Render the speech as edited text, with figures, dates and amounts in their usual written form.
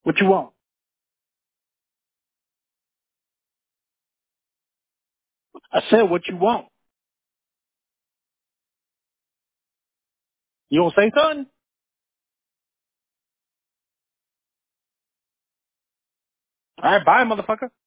What you want? I said, what you want? You don't say something? All right, bye, motherfucker.